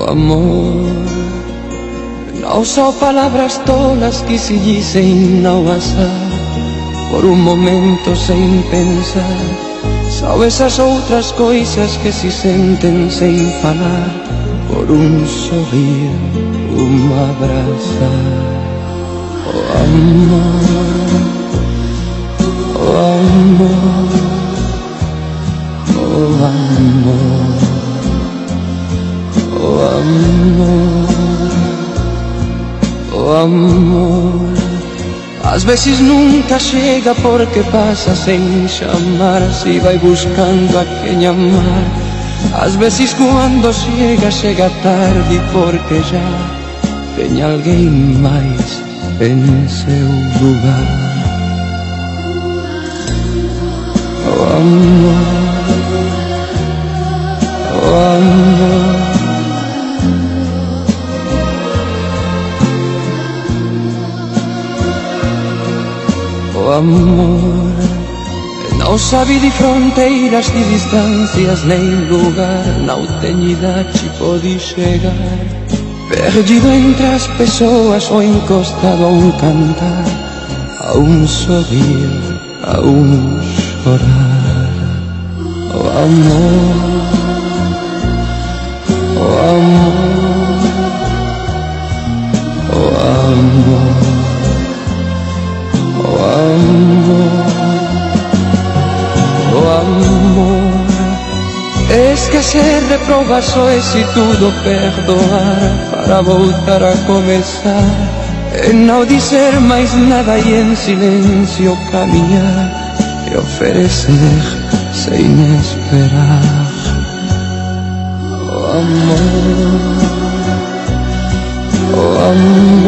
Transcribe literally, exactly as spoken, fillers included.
amor. Não são palavras tolas que se dizem ao azar, por um momento sem pensar. São essas outras coisas que se sentem sem falar, por um sorrir, um abraçar. Oh amor, oh amor, oh amor, oh amor, oh amor. Às vezes nunca chega porque passa sem chamar, se vai buscando a quem amar. Às vezes quando chega, chega tarde porque já tem alguém mais em seu lugar. Oh amor, oh amor, oh amor. Não sabe de fronteiras, de distâncias, nem lugar. Não tem idade, pode chegar. Perdido entre as pessoas ou encostado a um cantar, a um sorrir, a um chorar. Oh amor, oh amor, oh amor, oh amor, oh amor. Esquecer, reprovar só e se tudo perdoar, para voltar a começar, e não dizer mais nada e em silêncio caminhar e oferecer sem esperar. Oh amor, oh amor.